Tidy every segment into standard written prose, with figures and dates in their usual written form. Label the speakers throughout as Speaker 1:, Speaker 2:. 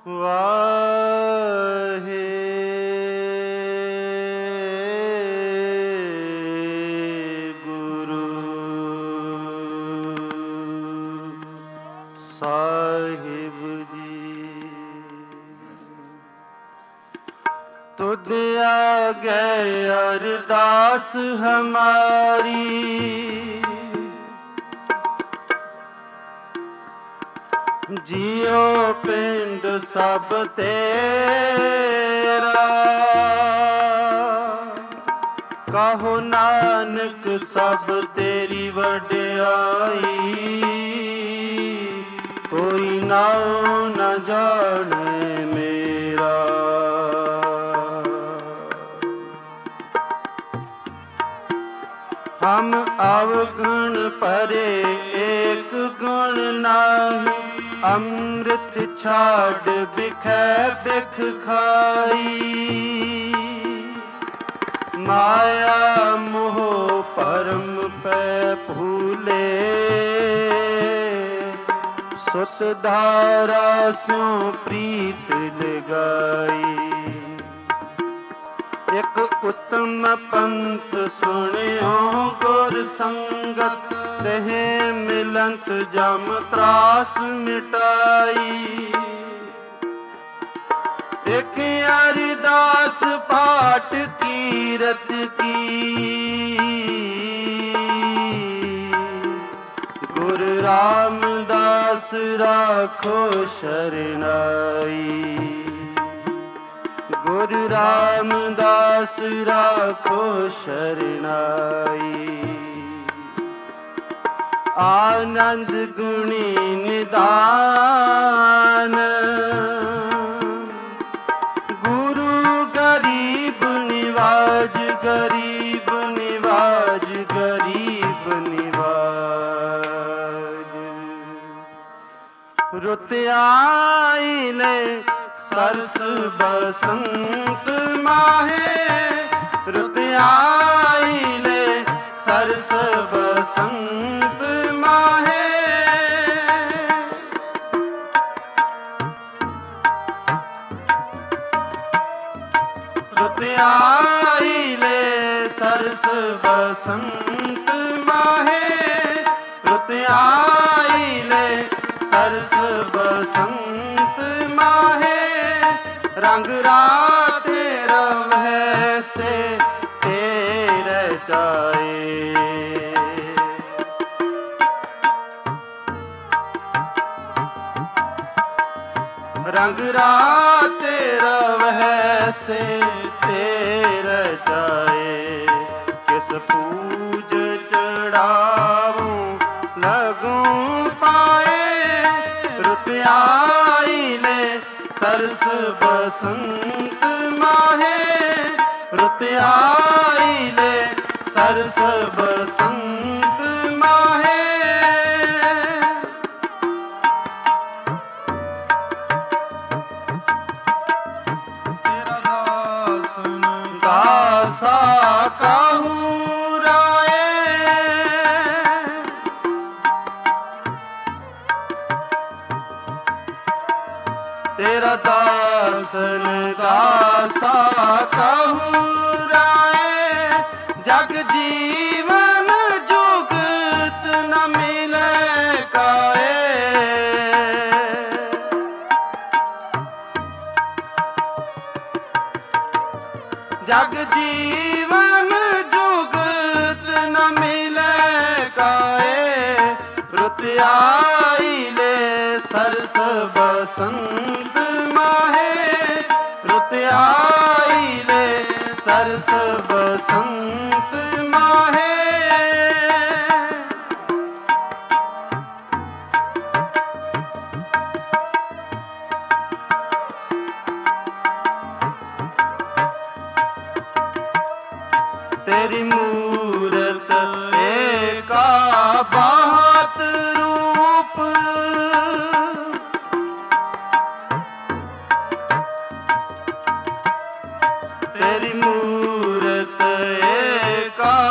Speaker 1: ਵਾਹਿਗੁਰੂ ਸਾਹਿਬ ਜੀ। ਤੁਧ ਆਗੇ ਅਰਦਾਸ ਹਮਾਰੀ, ਜਿਉ ਪਿੰਡ ਸਭ ਤੇਰਾ, ਕਹੋ ਨਾਨਕ ਸਭ ਤੇਰੀ ਵਡਿਆਈ, ਕੋਈ ਨਾਉ ਨ ਜਾਣੇ ਮੇਰਾ। ਹਮ ਅਵਗੁਣ ਪਰੇ ਏਕ ਗੁਣ ਨਾਹੀ, ਅੰਮ੍ਰਿਤ ਛਾੜ ਬਿਖੈ ਬਿਖ ਖਾਈ। ਮਾਇਆ ਮੋਹ ਭਰਮ ਪੈ ਭੂਲੇ, ਸੁਤ ਧਾਰਾ ਸਿਉ ਪ੍ਰੀਤ ਲਗਾਈ। ਇਕ ਉਤਮ ਪੰਥ ਸੁਣਿਓ ਗੁਰ ਸੰਗਤ, ਤਹ ਮਿਲੰਤ ਜਮ ਤਰਾਸ ਮਿਟਾਈ। ਇਕ ਅਰਦਾਸ ਪਾਠ ਕੀਰਤ ਕੀ, ਗੁਰ ਰਾਮਦਾਸ ਰਾਖੋ ਸ਼ਰਨਾਈ। ਗੁਰ ਰਾਮਦਾਸ ਰਾਖੋ ਸ਼ਰਨਾਈ। ਆਨੰਦ ਗੁਣੀ ਨਿਦਾਨ, ਗੁਰੂ ਗਰੀਬ ਨਿਵਾਜ, ਗਰੀਬ ਨਿਵਾਜ, ਗਰੀਬ ਨਿਵਾਜ। ਰੁੱਤ ਆਈ ਲੈ ਸਰਸ ਬਸੰਤ ਮਾਹੇ, ਰੁੱਤ ਆਈ ਲੈ ਸਰਸ ਬਸੰਤ ਮਾਹੇ। ਰੁੱਤ ਆਈ ਲੈ ਸਰਸ ਬਸੰਤ ਮਾਹੇ, ਰੁੱਤ ਆਈ ਲੈ ਸਰਸ ਬਸੰਤ ਮਾਹੇ। ਰੰਗ ਰਾਤੇ ਰਵਹਿ ਸੇ ਤੇਰੇ ਚਾਏ, ਰੰਗ ਰਾਤੇ ਰਵਹਿ ਸੇ ਤੇਰੇ ਚਾਏ। ਕਿਸ ਪੂਜ ਚੜਾਵੂੰ ਲਗੂੰ ਪਾਏ, ਰੁੱਤ ਆਈ ਲੈ ਸਰਸ ਬਸੰਤ ਮਾਹੇ, ਰੁੱਤ ਆਈ ਲੈ ਸਰਸ ਬਸੰਤ ਮਾਹੇ। ਤੇਰਾ ਦਾਸਨ ਦਾਸਾ ਕਾਹੂ ਰਾਏ, ਤੇਰਾ ਦਾਸਨ ਦਾਸਾ ਕਾਹੂ ਰਾਏ। ਜਗ ਜੀਵਨ ਜੁਗਤ ਨ ਮਿਲੈ ਕਾਏ, ਜਗ ਜੀਵਨ ਜੁਗਤ ਨ ਮਿਲੈ ਕਾਏ। ਰੁੱਤ ਆਈ ਲੈ ਸਰਸ ਬਸੰਤ ਮਾਹੇ, ਰੁੱਤ ਆਈ ਲੈ ਸਰਸ ਬਸੰਤ ਮਾਹੇ। ਤੇਰੀ ਮੂਰਤ ਏਕਾ ਬਾਤ ਰੂਪ, ਤੇਰੀ ਮੂਰਤ ਏਕਾ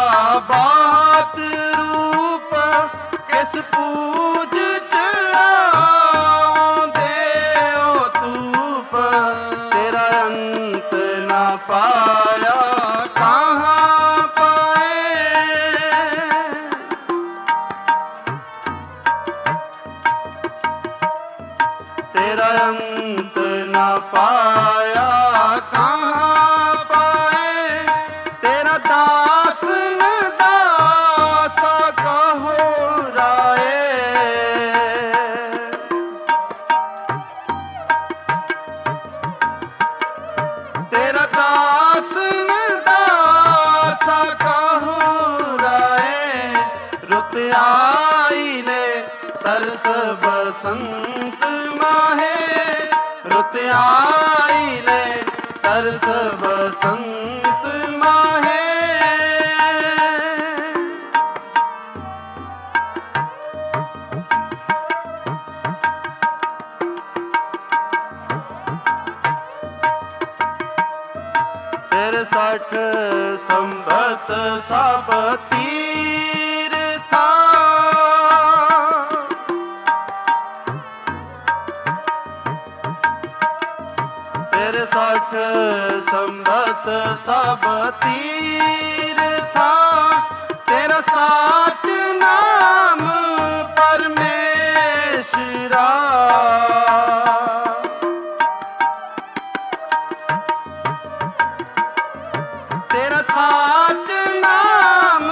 Speaker 1: अंत न पाया कहाँ पाए, तेरा दास न दासा कहो राए। तेरा दास न दासा कहो राए, रुत आई ले सरस बसंत माहे, रुत आई ले सरस बसंत माहे। तेरे 60 संबत सब तीर्था, तेरे 60 संबत सब तीर्था, तेरा साच नाम परमेश्वरा। तेरा साच नाम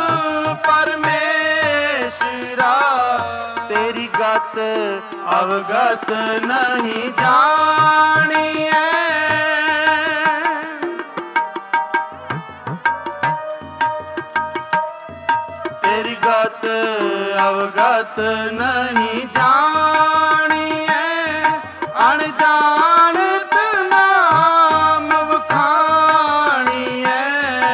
Speaker 1: परमेश्वरा, तेरी गत अवगत नहीं जानिए, तेरी गत अवगत नहीं जानिए, अनजानत नाम बखानिए।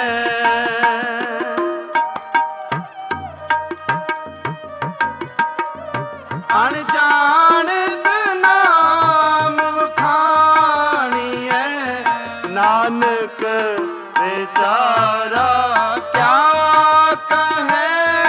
Speaker 1: अनजानत नाम बखानिए, नानक बेचारा क्या कहे।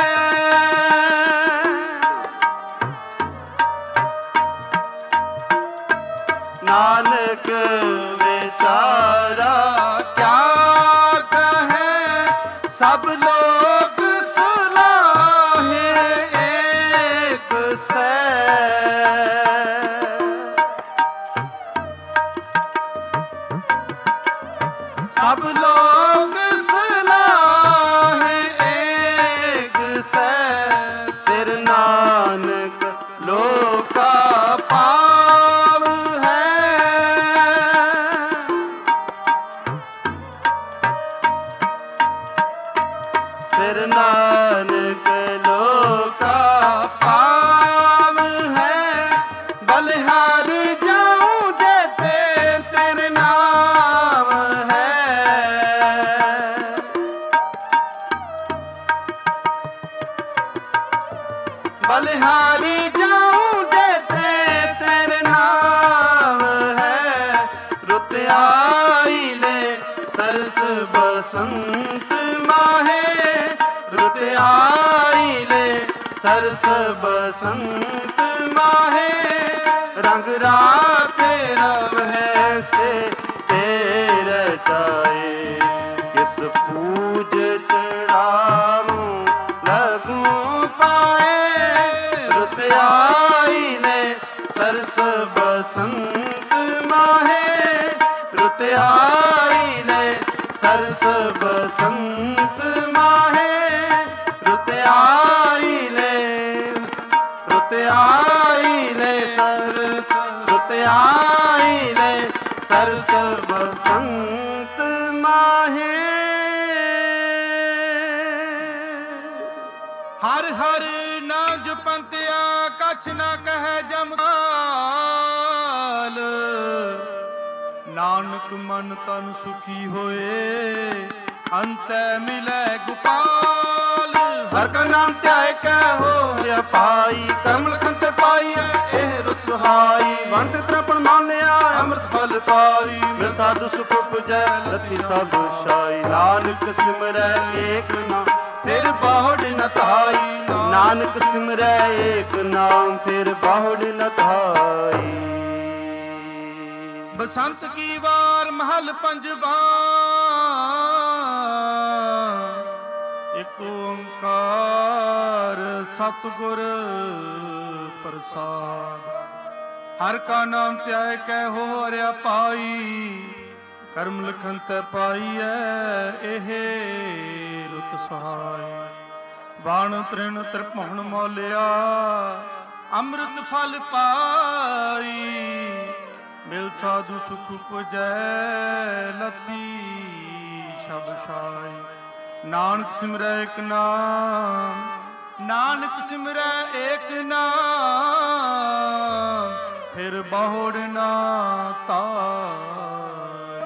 Speaker 1: नानक बेचारा क्या कहे, सब लोग सलाहे एक से। सब लोग सलाहे एक से, सिर नानक लोका पाव है। सिर नानक लोका पाव है, बलिहार जाऊं जेते तेरे नाम है। बलिहारी जाऊं जेते तेरे नाम है, रुत आई ले सरस बसंत माहे, रुत आई ले सरस बसंत माहे। रंग राते रव है से तेरे चाए, किस पूज चढ़ाऊं लगूं पाए। रुत आई ले सरस बसंत माहे, रुत आई ले सरस बसंत माहे। रुत आई ले, रुत आई ले सरस, रुत आई ले सरस बसंत माहे। हर हर नाम जपंतिया कछ न कहे जमकाल, नानक मन तन सुखी होए अंतै मिलै गोपाल। हर का नाम त्याय कै हो पाई, कमल कंत पाई एह रुत सुहाई। वंत तृपण मानिया अमृत फल पाई, मैं साधु सुख उपजै रति सब शाई। नानक सिमरै एक नाम फिर बाहुड़ न थाई, नानक सिमरै एक नाम फिर बाहुड़ न थाई। बसंत की वार महल पंजवा, एक ओंकार सतगुर प्रसाद। ਹਰ ਕਾ ਨਾਮ ਧਿਆਏ ਕੈ ਹੋ ਹਰਿਆ ਪਾਈ। ਕਰਮ ਲਖਨ ਤੈ ਪਾਈਐ ਇਹ ਰੁਤ ਸਹਾਈ। ਬਾਣ ਤ੍ਰਿਣ ਤ੍ਰਿਭੁਵਨ ਮੌਲਿਆ ਅੰਮ੍ਰਿਤ ਫਲ ਪਾਈ। ਮਿਲ ਸਾਧੂ ਸੁਖ ਪੁਜੈ ਲਤੀ ਸ਼ਬ ਛਾਈ। ਨਾਨਕ ਸਿਮਰੈ ਏਕ ਨਾਮ, ਨਾਨਕ ਸਿਮਰੈ ਏਕ ਨਾਮ, ਫਿਰ ਬਹੁੜ ਨਾ ਤਾਈ।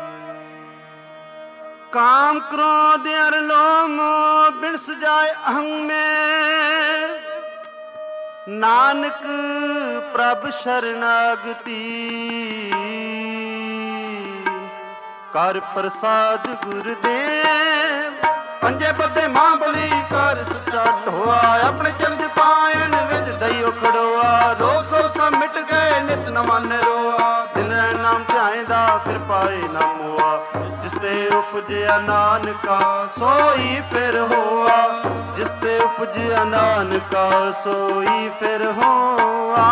Speaker 2: काम क्रोध अर लोम बिनस जाय अहं में। नानक प्रभ शरणागति कर प्रसाद गुरुदेव।
Speaker 1: पंजे बदे मां बली कर सच्चा ढोआ। अपने चरज पायन विच दईओ खड़ोआ। रोग सो सब मिट गए नित न मन रोआ।
Speaker 2: दिन नाम ध्याएंदा फिर पाए ना मोआ। जिसते उपजया नानका सोई फिर होआ। जिसते उपजया नानका सोई फिर होआ।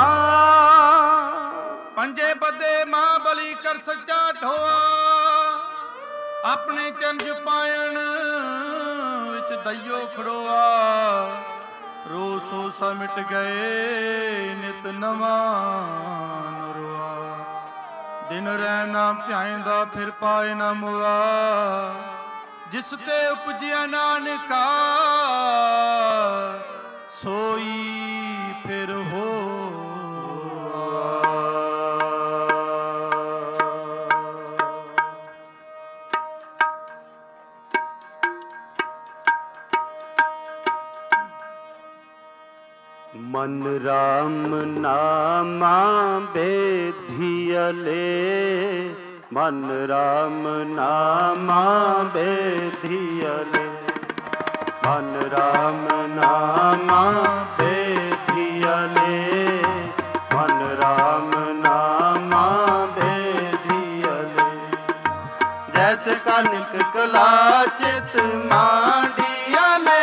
Speaker 1: पंजे बदे मां बली कर सच्चा ढोआ। अपने चंज पायन विच दईओ खड़ोआ। रो सो सा मिट गए नित नवा नरोआ। दिन रह नाम ध्याएंदा फिर पाए ना मुआ। जिस ते उपजिया नानका सोई फिर हो।
Speaker 2: मन राम नामा बेधियले। मन राम नामा बेधियले। मन राम नामा बेधियले। मन राम नामा बेधियले। जैसे कनक कला चित मांडियले।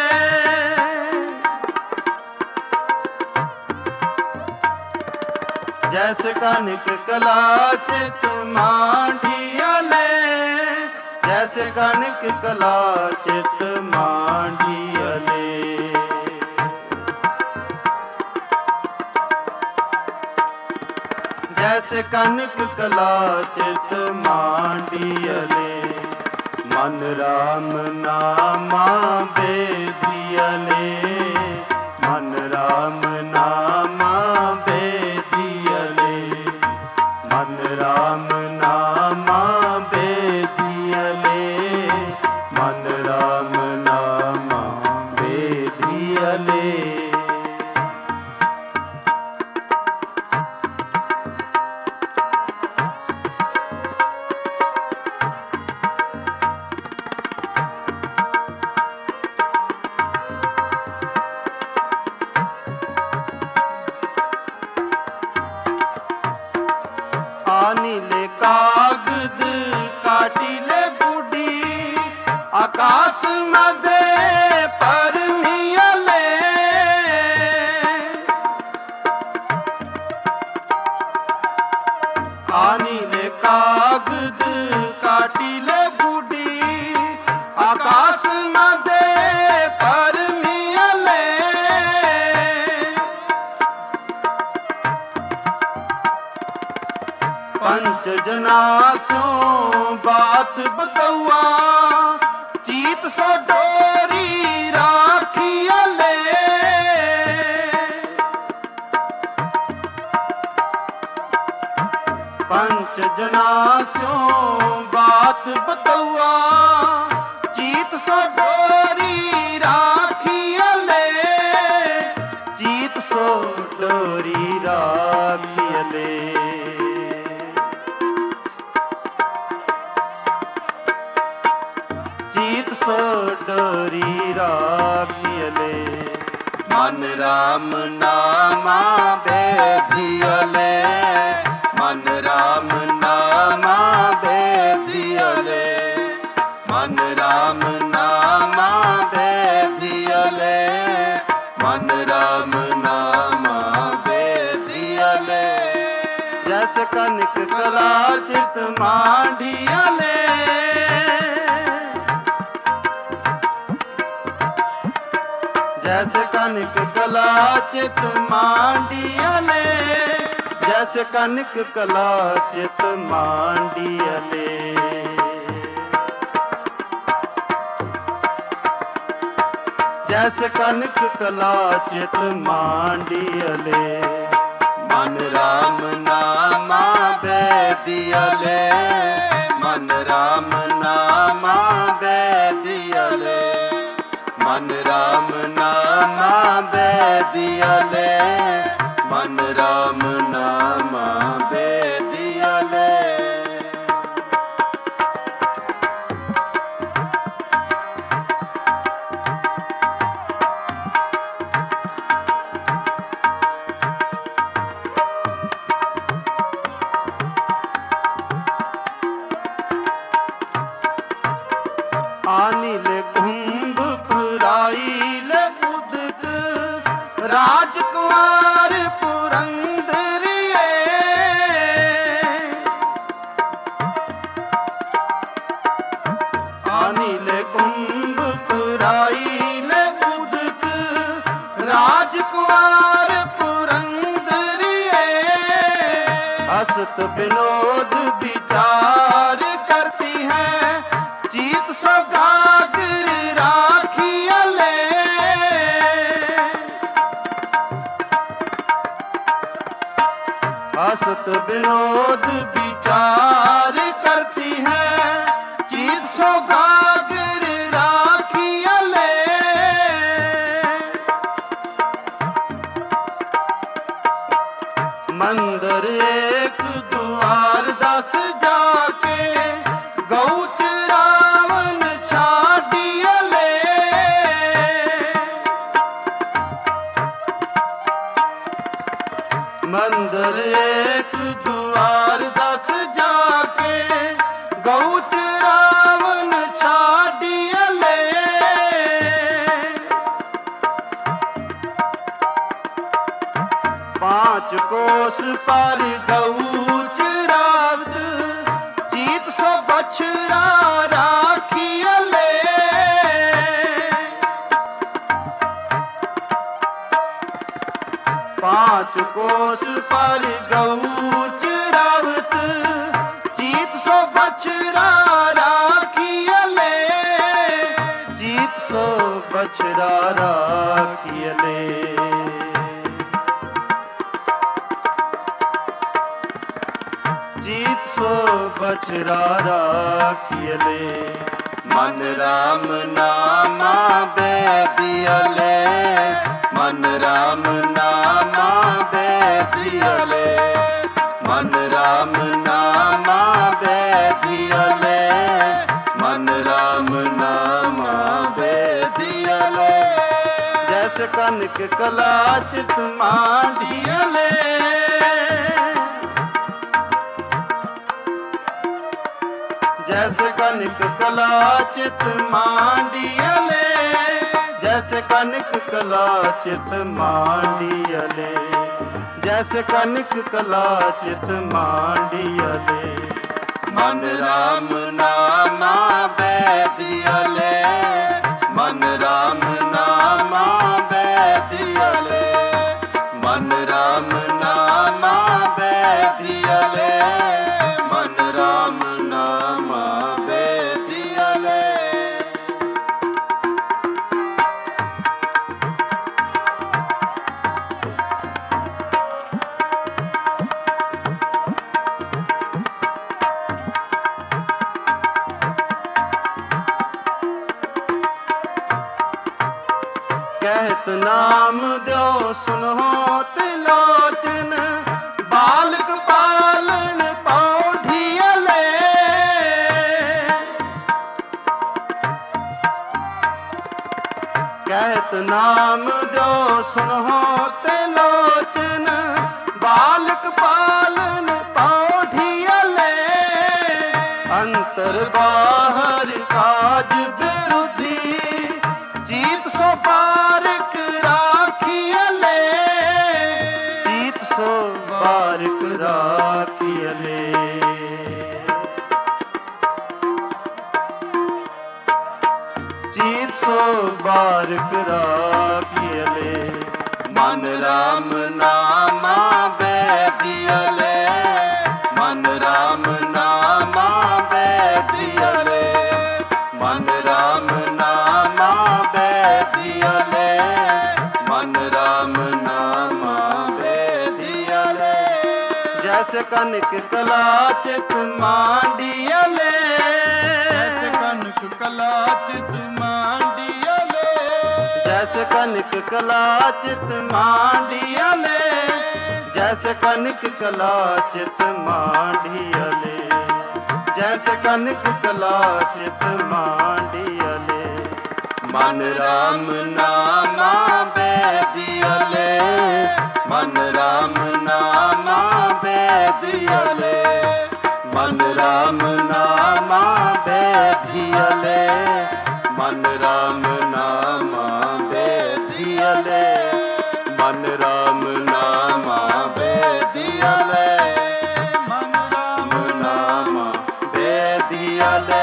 Speaker 1: जैसे कनक कला चित मांडियले।
Speaker 2: जैसे कनक कला चित मांडियले। जैसे कनक कला चित मांडियले। मन राम नामा बेधियले। मन राम नामा बेधियले। मन राम नामा बेधियले। मन राम नामा बेधियले।
Speaker 1: नीले कागद काटिले बूढ़ी। आकाश मदे परमियले। नीले कागद काटिले बूढ़ी। आकाश मदे परमियले।
Speaker 2: पंच जनास्यों बात बतौआ।
Speaker 1: चीत सो डोरी राखियले।
Speaker 2: पंच जनास्यों बात बतौआ।
Speaker 1: चीत सो डोरी राखियले।
Speaker 2: चीत सो डोरी राखियले। चीत सो डोरी राखियले।
Speaker 1: मन राम नामा बेधियले। मन राम नामा बेधियले। मन राम नामा बेधियले। मन राम नामा बेधियले।
Speaker 2: जैसे कनिक कला चित मांडिया ले, जैसे कनिक कला चित मांडिया ले, जैसे कनिक कला चित मांडिया ले। जैसे कनिक कला चित मांडिया ले, मन राम नामा बेदिया ले, मन राम नामा बेदिया ले, मन राम नामा बेदिया ले, मन राम नामा बेदिया ले। आनिले कुंभ पुराइले उदक राजकुमार पुरंदरिए, आनिले कुंभ पुराइले उदक राजकुमार पुरंदरिए। हसत विनोद विचार करती है, जीत सौदागर राखिया ले। हसत विनोद विचार करती है, जीत सौदागर राखिया ले। मंदिर एक द्वार 10 जाके गौच मंदिर एक द्वार 10 जाके गौच रावण छाड़िया ले। 5 कोस पर गौच रावत, जीत 100 बछड़ा राखिया ले। 5 कोस पर गौच रावत, जीत 100 बछड़ा राखिया ले, जीत 100 बछड़ा राखिया ले। जीत 100 बछड़ा राखिया ले, मन राम नामा बेदिया ले, मन राम नामा बेदिया ले, मन राम नामा बेदिया ले, मन राम नामा बेदिया ले। जैसे कनिक कला चित मांडिया ले, जैसे कनिक कला चित मांडिया ले, जैसे कनिक कला चित मांडिया ले, जैसे कनिक कला चित मांडिया ले। मन राम नामा बेदिया ले, मन राम नामा बेदिया ले, मन राम नामा बेदिया ले, मन राम नामा बेदिया ले। कहत नाम दो सुनो त्रिलोचन, बालक पालन पौधिया ले। कहत नाम दो सुनो त्रिलोचन, बालक पालन पौधिया ले। अंतर बाहर काज विरुद्धि, जीत 100 पारक राखिया ले, जीत 100 बारिक राखियले। चीत सो बारिक राखियले। मन राम नामा बैदियले। मन राम नामा बैदियले। मन राम नामा बैदियले। मन राम नामा बैदियले। जैसे कनक कला चित मांडियले।
Speaker 1: जैसे कनक कला चित मांडियले।
Speaker 2: जैसे कनक कला चित मांडियले। जैसे कनक कला चित मांडियले। जैसे कनक कला चित मांडियले। मन राम नामा बैदियले। मन राम नामा बैदियले। मन राम नामा बैदियले। मन राम नामा बैदियले। मन राम नामा बैदियले। मन राम नामा बैदियले।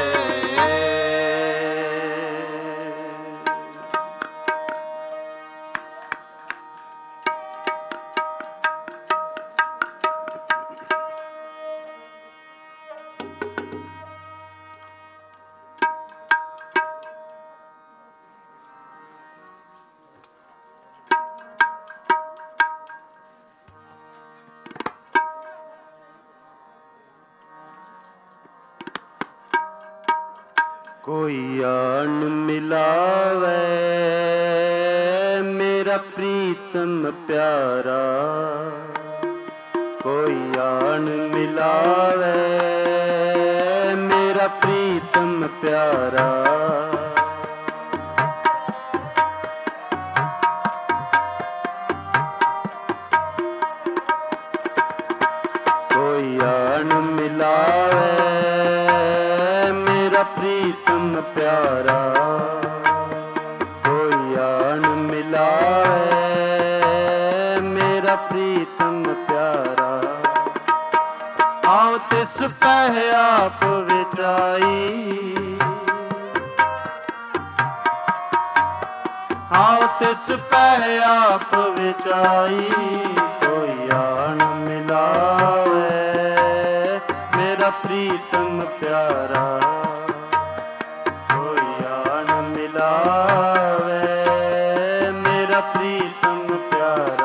Speaker 2: कोई आन मिलावे मेरा प्रीतम प्यारा। कोई आन मिलावे मेरा प्रीतम प्यारा। कोई आन मिलावे मेरा प्रीतम प्यारा। कोई आन मिलावे मेरा प्रीतम प्यारा। आओ तिस पह आप विचाई। आओ तिस पह आप विचाई। कोई आन मिलावे मेरा प्रीतम प्यारा। कोई आन मिलावे मेरा प्रीतम प्यारा।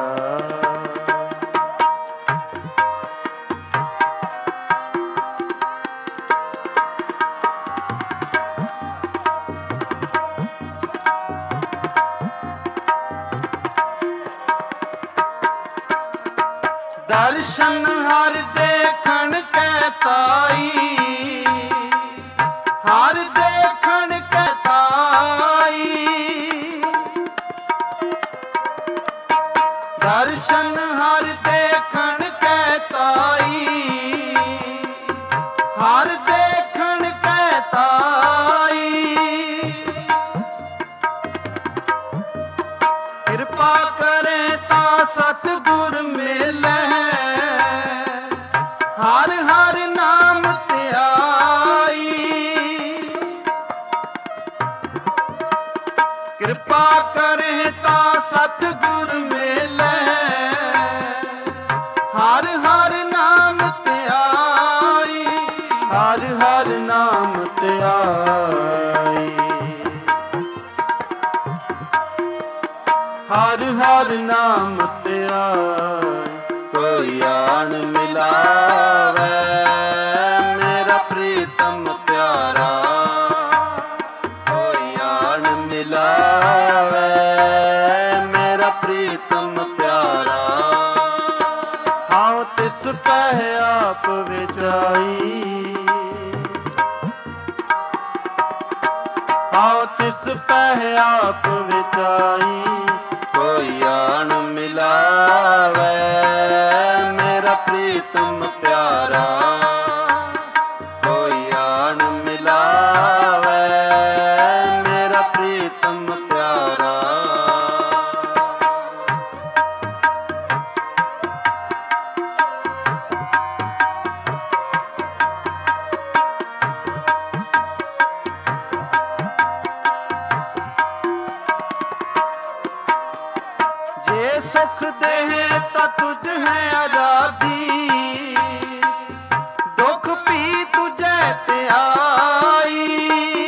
Speaker 2: दर्शन हर देखन कहताई। हर देखन कहताई। दर्शन हर देखन कहताई। हर देखन कहताई। कृपा करे ता सतगुर मिले। हर हर नाम ध्याई। कृपा करे ता सतगुर मिले। हर हर नाम ध्याई। हर हर नाम ध्याई। हर हर नाम ध्याई। कोई आन मिलावे मेरा प्रीतम प्यारा। कोई आन मिलावे मेरा प्रीतम प्यारा। आओ तिस पह आप विचाई। आओ तिस पह आप विचाई। कोई आन मिलावे मेरा प्रीतम प्यारा। कोई आन मिलावे मेरा प्रीतम प्यारा। ਦੀ, ਦੁੱਖ ਵੀ ਤੁਝੈ ਤੇ ਆਈ।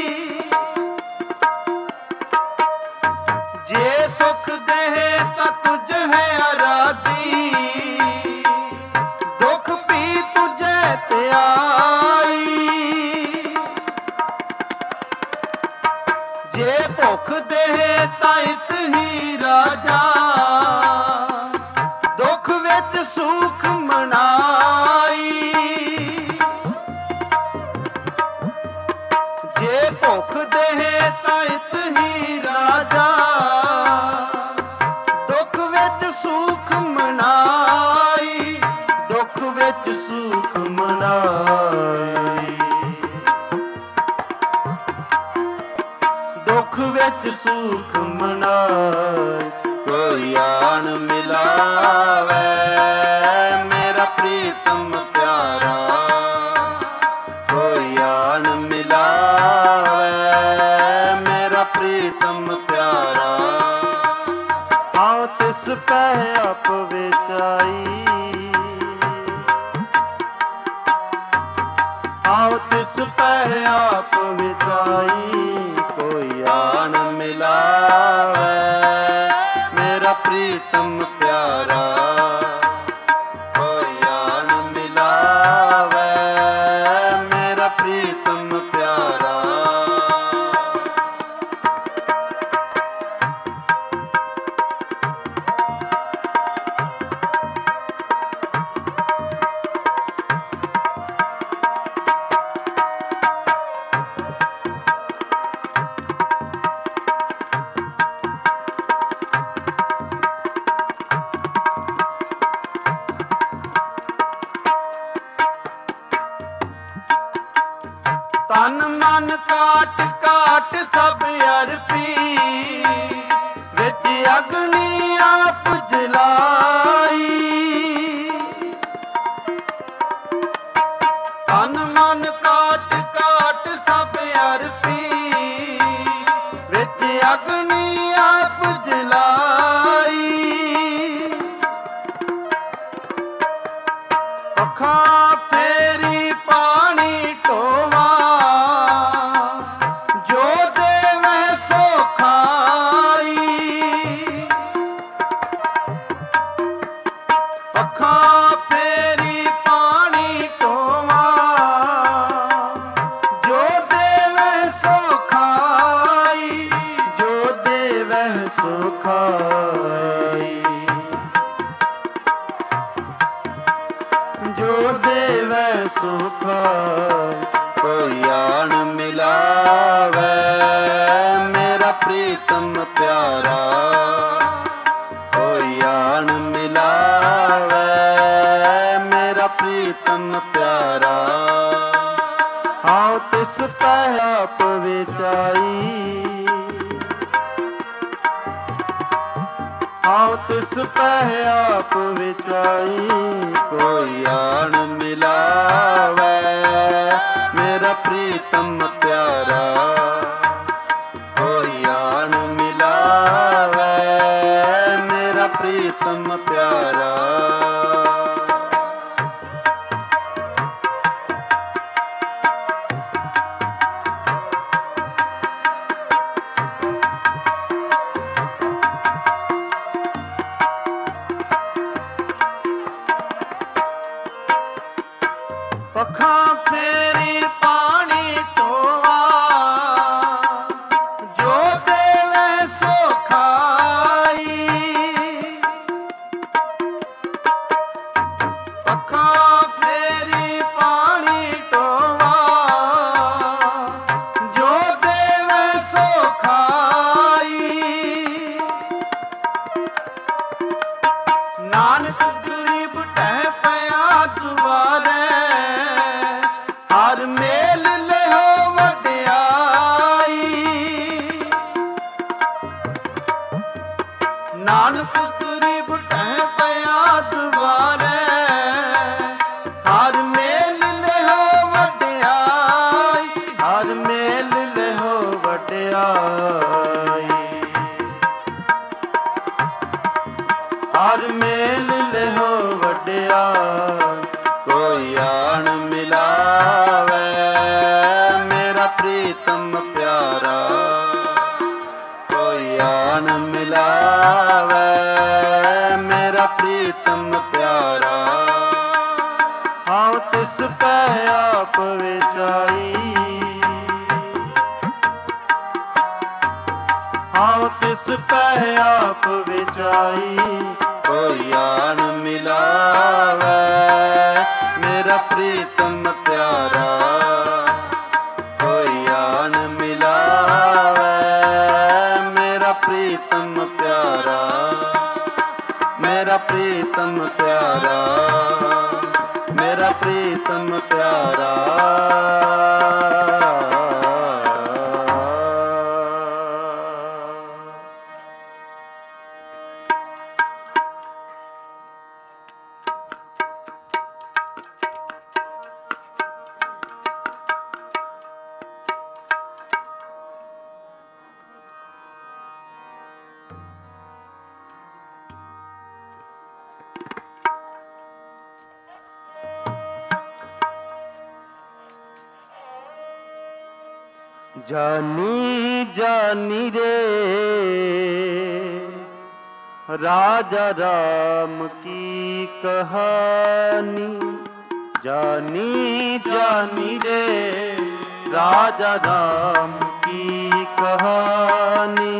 Speaker 2: ਜੇ ਸੁਖ ਦੇਹ ਤਾਂ ਤੁਝ ਹੈ ਆਰਾਧੀ, ਦੁੱਖ ਵੀ ਤੁਝੈ ਤੇ ਆਈ। ਜੇ ਭੁੱਖ ਦੇਹ ਤਾਂ ਇਤ ਹੀ ਰਾਜਾ, ਦੁੱਖ ਵਿੱਚ ਸੁਖ ਮਨਾਈ। ਜੇ ਭੁੱਖ ਦੇਹ ਤਾਂ ਇਤ ਹੀ ਰਾਜਾ, ਦੁੱਖ ਵਿੱਚ ਸੁਖ ਮਨਾਈ। ਦੁੱਖ ਵਿੱਚ ਸੁਖ ਮਨਾਈ। ਦੁੱਖ ਵਿੱਚ ਸੁਖ ਮਨਾਈ। ਕੋਈ ਆਣ ਮਿਲਾਵੇ ਮੇਰਾ ਪ੍ਰੀਤਮ ਪਿਆਰਾ, ਕੋਈ ਆਣ ਮਿਲਾਵੇ ਮੇਰਾ ਪ੍ਰੀਤਮ ਪਿਆਰਾ। ਆਓ ਤਿਸ ਪੈ ਆਪ ਵਿਚਾਈ, ਆਓ ਤਿਸ ਪੈ ਆਪ ਵਿਚਾਈ। ਕੋਈ ਆਣ ਮਿਲਾਵੇ ਮੇਰਾ ਪ੍ਰੀਤਮ ਪਿਆਰਾ, ਕੋਈ ਆਣ ਮਿਲਾਵੇ ਮੇਰਾ ਪ੍ਰੀਤਮ ਪਿਆਰਾ। ਤਨ ਮਨ ਕਾਟ ਕਾਟ ਸਭ ਅਰਪੀ, ਵਿੱਚ ਅਗਨੀ ਆਪ ਜਲਾਈ। ਤਨ ਮਨ ਕਾਟ ਕਾਟ ਸਭ ਅਰਪੀ, ਵਿੱਚ ਅਗਨੀ ਆਪ ਜਲਾਈ। ਅੱਖਾਂ ਫੇਰੀ ਪਾਣੀ ਢੋਵਾ, ਜੋ ਦੇਵੈ ਸੋ ਖਾਈ। ਅੱਖਾਂ ਫੇਰੀ ਪਾਣੀ ਢੋਵਾ, ਜੋ ਦੇਵੈ ਸੋ ਖਾਈ। ਜੋ ਦੇਵੈ ਸੋ ਖਾਈ। ਜੋ ਦੇਵੈ ਸੋ ਖਾਈ। ਕੋਈ ਆਣ ਮਿਲਾਵੇ ਮੇਰਾ ਪ੍ਰੀਤਮ ਪਿਆਰਾ, ਕੋਈ ਆਣ ਮਿਲਾਵੇ ਮੇਰਾ ਪ੍ਰੀਤਮ ਪਿਆਰਾ। ਆਓ ਤਿਸ ਪੈ ਆਪ ਵਿਚਾਈ, ਆਓ ਤਿਸ ਪੈ ਆਪ ਵਿਚਾਈ। ਕੋਈ ਆਣ ਮਿਲਾਵੇ ਮੇਰਾ ਪ੍ਰੀਤਮ ਪਿਆਰਾ, ਕੋਈ ਆਣ ਮਿਲਾਵੇ ਮੇਰਾ ਪ੍ਰੀਤਮ ਪਿਆਰਾ। ਅੱਖਾਂ ਫੇਰੀ ਪਾਣੀ ਢੋਵਾ, ਜੋ ਦੇਵੈ ਸੋ ਖਾਈ। ਅੱਖਾਂ ਫੇਰੀ ਪਾਣੀ ਢੋਵਾ, ਜੋ ਦੇਵੈ ਸੋ ਖਾਈ। ਨਾਨਕ ਗਰੀਬ ਢਹਿ ਪਿਆ ਦੁਆਰੇ, तिस पै आप विचाई, हाँ तिस पै आप विचाई। कोई आन मिलावे मेरा प्रीतम प्यारा, कोई आन मिलावे मेरा प्रीतम प्यारा, मेरा प्रीतम प्यारा, मेरा प्रीतम प्यारा। जानी जानी रे राजा राम की कहानी, जानी जानी रे राजा राम की कहानी।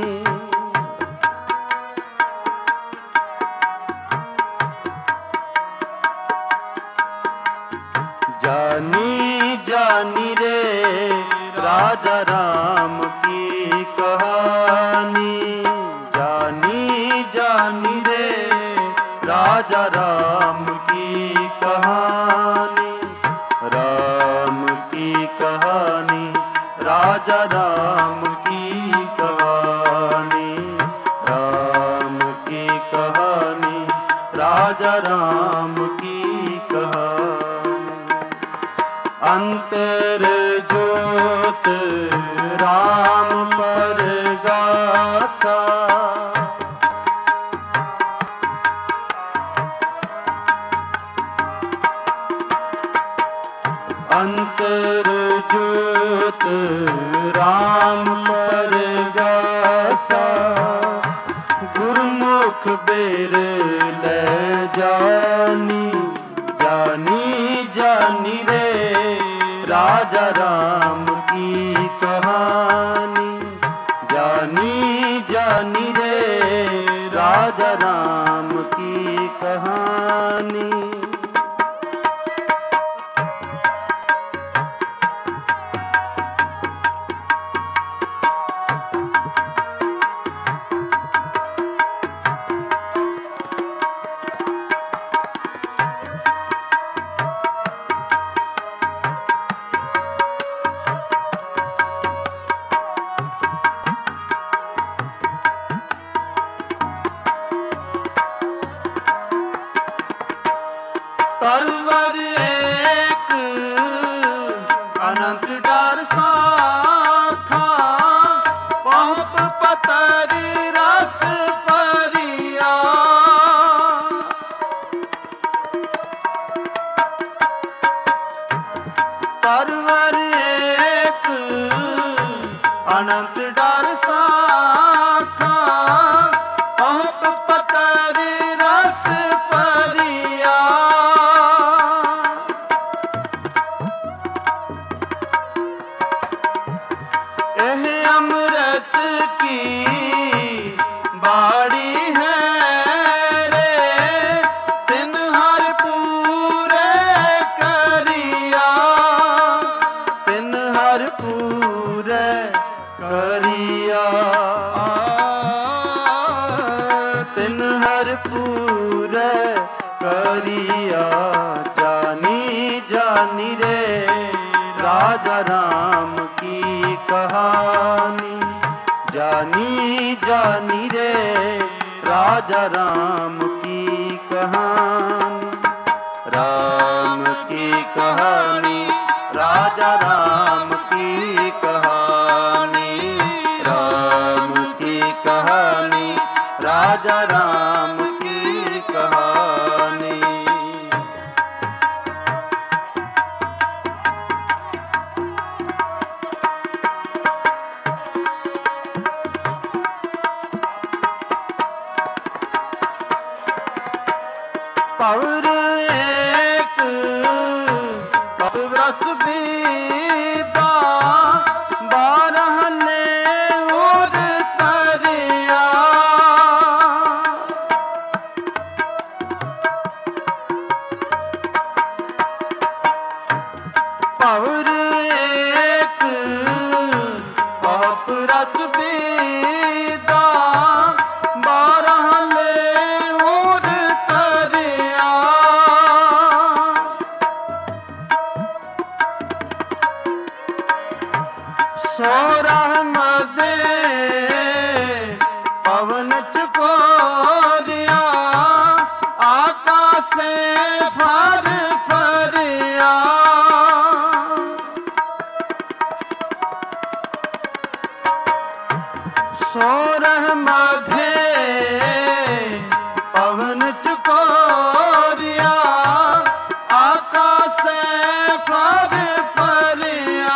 Speaker 2: जानी जानी रे राजा राम की कहानी, जानी जानी रे राजा राम की कहानी, राम की कहानी, राजा राम की कहानी, राम की कहानी, राजा राम की कहानी। अंतर ज्योत राम परगासा, अंतर ज्योत राम परगासा, गुरमुख बेर ले जानी, जानी जानी रे राजा राम की कहानी, जानी जानी रे राजा राम की कहानी। तरवर एक अनंत डर साखा, पहुँप पतरी रस परिया, तरवर एक अनंत डर साखा, पहुँप पतरी रस परिया। अमृत की बाड़ी है रे, तिन हर पूरे करिया, तिन हर पूरे करिया, तिन हर पूरे करिया। जानी जानी रे राजा राम की कहानी, जानी जानी रे राजा राम की कहानी, राम की कहानी, राजा राम की कहानी, राम की कहानी, राजा राम की कहानी। ਭਵਰ ਏਕ ਪਾਪ ਰਸ ਪੀਦਾ, ਬਾਰ੍ਹਾਂ ਲੈ ਹੋਰ ਤਰਿਆ। ਸੋਰਹ ਮਦੇ ਪਵਨ ਚਕੋਰਿਆ, ਆਕਾਸੇ ਫਰ ਫਰਿਆ। ਸੋਰਹ ਮਦੇ ਪਵਨ ਚਕੋਰਿਆ, ਆਕਾਸੇ ਫਰ ਫਰਿਆ।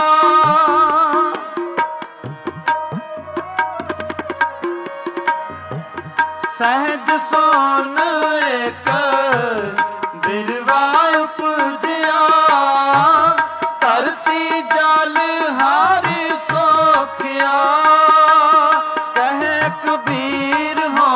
Speaker 2: ਸਹਿਜ ਸੋਨ ਇੱਕ ਬਿਰਵਾ ਉਪਜਿਆ, ਧਰਤੀ ਜਲ ਹਾਰਿ ਸੋਖਿਆ। ਕਹਿ ਕਬੀਰ ਹੋ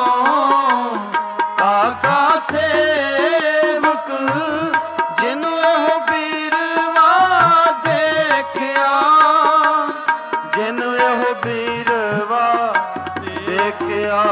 Speaker 2: ਕਾਕਾ ਸੇਵਕ, ਜਿਨੂੰ ਇਹੋ ਬੀਰਵਾ ਦੇਖਿਆ, ਜਿਨੂੰ ਇਹੋ ਬੀਰਵਾ ਦੇਖਿਆ।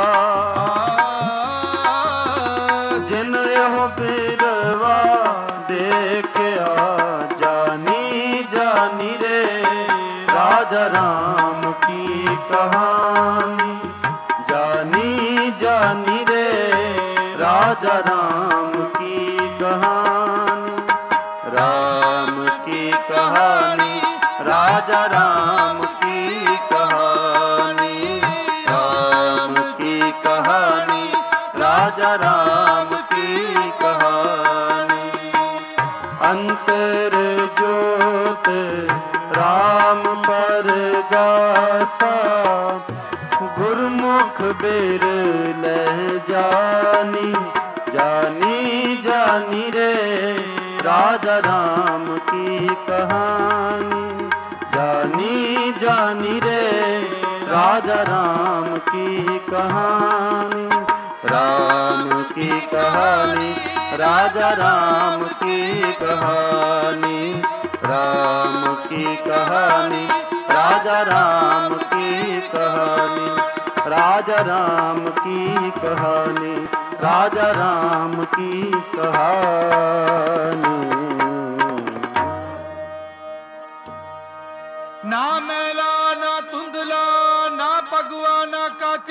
Speaker 2: ਜਿਨ ਇਹੋ ਬੀਰਵਾ ਦੇਖਿਆ, ਜਾਨੀ ਜਾਨੀ ਰੇ ਰਾਜਾ ਰਾਮ ਕੀ ਕਹਾਣੀ। ਜਾਨੀ ਜਾਨੀ ਰੇ ਰਾਜਾ ਰਾਮ ਕੀ ਕਹਾਣੀ। ਰਾਮ ਕੀ ਕਹਾਣੀ, ਰਾਜਾ ਰਾਮ ਕੀ ਕਹਾਣੀ। ਰਾਮ ਕੀ ਕਹਾਣੀ, ਰਾਜਾ ਰਾਮ ਕੀ ਕਹਾਣੀ। ਅੰਤਰ ਜੋਤ ਰਾਮ ਪਰਗਾਸਾ, ਗੁਰਮੁਖ ਬੇਰ ਲੈ ਜਾਨੀ। ਜਾਨੀ ਜਾਨੀ ਰੇ ਰਾਜਾ ਰਾਮ ਕੀ ਕਹਾਣੀ। ਜਾਨੀ ਜਾਨੀ ਰੇ ਰਾਜਾ ਰਾਮ ਕੀ ਕਹਾਣੀ। राम की कहानी, राजा राम की कहानी। राम की कहानी, राजा राम की कहानी। राजा राम की कहानी, राजा राम की कहानी।
Speaker 1: ना मैला ना धुंधला, ना भगवा ना काच,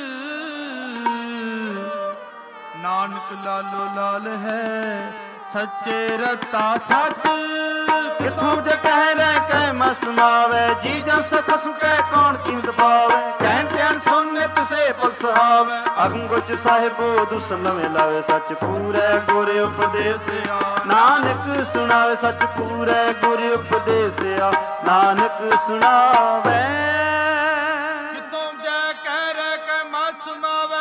Speaker 1: नानक लालो लाल है सच्चे रता सच।
Speaker 2: किथों जे कह रहे कह मसमावे, जी जन से खसम कह कौन कीमत पावे। कहन ध्यान सुनने तुसे पग सुहावे, अगम गुच साहिबो दुसन नवे लावे। सच पूरे गुरे उपदेश आ, नानक सुनावे। सच पूरे गुरे उपदेश आ, नानक सुनावे।
Speaker 1: किथों जे कह रहे कह मसमावे,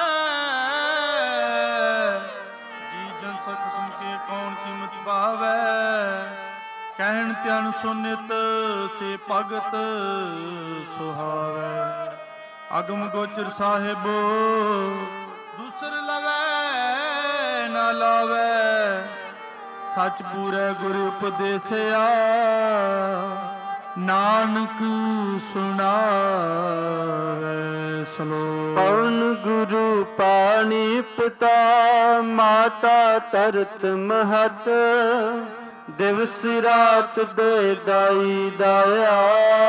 Speaker 1: कौन कीमत पावे। कहन त्यान सुनित से भगत सुहावे। अगम गोचर साहिबो दूसर लवे ना लावे। सच पूरे गुरु उपदेसिया, नानक सुनावे सलोक।
Speaker 2: पवन गुरु पानी पिता, माता तरत महत। दिवस रात दे दाई दाया,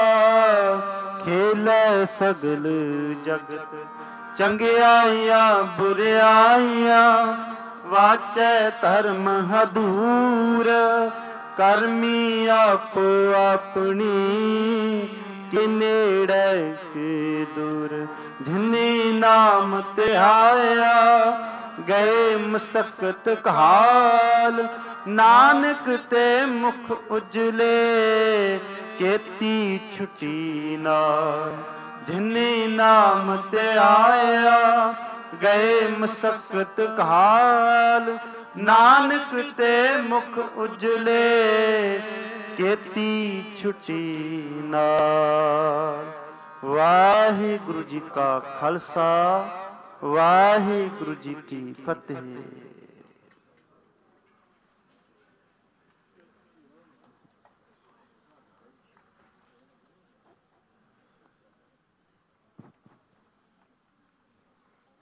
Speaker 2: खेलै सगल जगत। चंगियाइया बुरियाइया, वाचै धर्म हदूर। करमी आप अपनी, कि नेड़े के दूर। जिन्नी नाम ध्याया, गए मसकत काल। नानक ते मुख उजले, केती छुटी नाल। जिन्नी नाम ध्याया, गए मसकत काल। नानक ते मुख उजले, केती छुटी नाल। वाहिगुरु जी का खालसा, वाहिगुरु जी की फतेह।